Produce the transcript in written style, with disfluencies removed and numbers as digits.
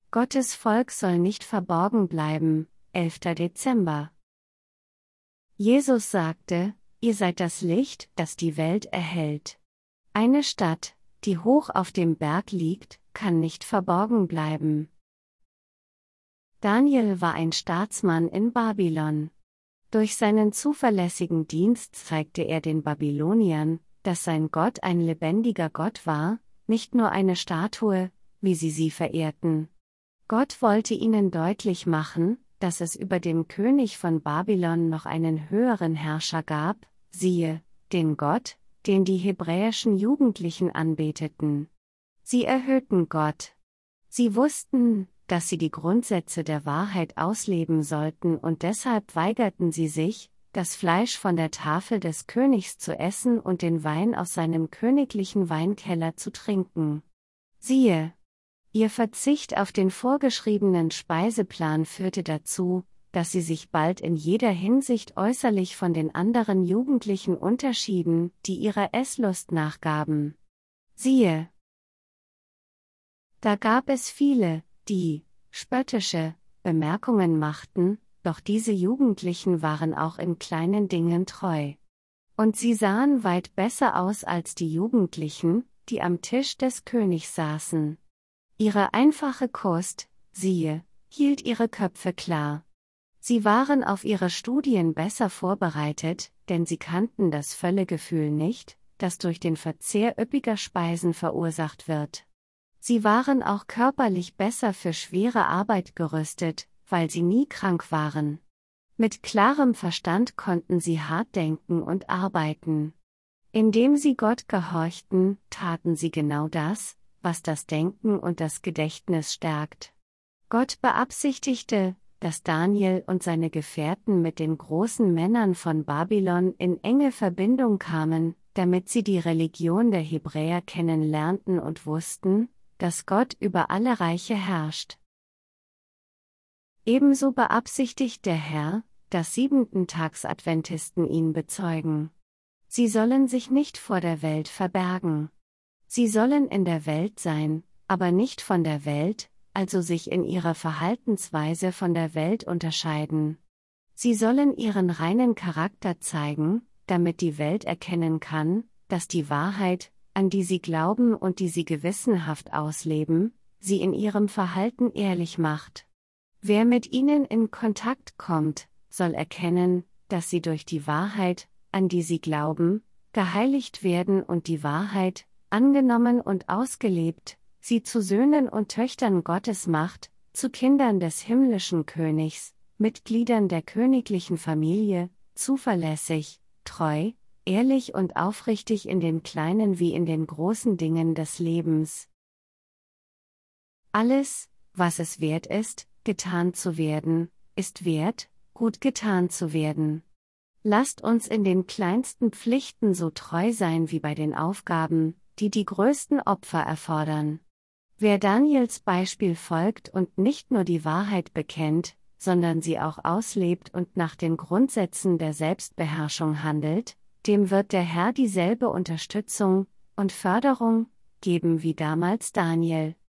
Gottes Volk soll nicht verborgen bleiben. 11. Dezember. Jesus sagte, ihr seid das Licht, das die Welt erhellt. Eine Stadt, die hoch auf dem Berg liegt, kann nicht verborgen bleiben. Daniel war ein Staatsmann in Babylon. Durch seinen zuverlässigen Dienst zeigte er den Babyloniern, dass sein Gott ein lebendiger Gott war, nicht nur eine Statue, wie sie verehrten. Gott wollte ihnen deutlich machen, dass es über dem König von Babylon noch einen höheren Herrscher gab, siehe, den Gott, den die hebräischen Jugendlichen anbeteten. Sie erhöhten Gott. Sie wussten, dass sie die Grundsätze der Wahrheit ausleben sollten und deshalb weigerten sie sich, das Fleisch von der Tafel des Königs zu essen und den Wein aus seinem königlichen Weinkeller zu trinken. Siehe, ihr Verzicht auf den vorgeschriebenen Speiseplan führte dazu, dass sie sich bald in jeder Hinsicht äußerlich von den anderen Jugendlichen unterschieden, die ihrer Esslust nachgaben. Siehe, da gab es viele, die spöttische Bemerkungen machten, doch diese Jugendlichen waren auch in kleinen Dingen treu. Und sie sahen weit besser aus als die Jugendlichen, die am Tisch des Königs saßen. Ihre einfache Kost, siehe, hielt ihre Köpfe klar. Sie waren auf ihre Studien besser vorbereitet, denn sie kannten das Völlegefühl nicht, das durch den Verzehr üppiger Speisen verursacht wird. Sie waren auch körperlich besser für schwere Arbeit gerüstet, weil sie nie krank waren. Mit klarem Verstand konnten sie hart denken und arbeiten. Indem sie Gott gehorchten, taten sie genau das, was das Denken und das Gedächtnis stärkt. Gott beabsichtigte, dass Daniel und seine Gefährten mit den großen Männern von Babylon in enge Verbindung kamen, damit sie die Religion der Hebräer kennenlernten und wussten, dass Gott über alle Reiche herrscht. Ebenso beabsichtigt der Herr, dass Siebenten-Tags-Adventisten ihn bezeugen. Sie sollen sich nicht vor der Welt verbergen. Sie sollen in der Welt sein, aber nicht von der Welt, also sich in ihrer Verhaltensweise von der Welt unterscheiden. Sie sollen ihren reinen Charakter zeigen, damit die Welt erkennen kann, dass die Wahrheit, an die sie glauben und die sie gewissenhaft ausleben, sie in ihrem Verhalten ehrlich macht. Wer mit ihnen in Kontakt kommt, soll erkennen, dass sie durch die Wahrheit, an die sie glauben, geheiligt werden und die Wahrheit, angenommen und ausgelebt, sie zu Söhnen und Töchtern Gottes macht, zu Kindern des himmlischen Königs, Mitgliedern der königlichen Familie, zuverlässig, treu, ehrlich und aufrichtig in den kleinen wie in den großen Dingen des Lebens. Alles, was es wert ist, getan zu werden, ist wert, gut getan zu werden. Lasst uns in den kleinsten Pflichten so treu sein wie bei den Aufgaben, die die größten Opfer erfordern. Wer Daniels Beispiel folgt und nicht nur die Wahrheit bekennt, sondern sie auch auslebt und nach den Grundsätzen der Selbstbeherrschung handelt, dem wird der Herr dieselbe Unterstützung und Förderung geben wie damals Daniel.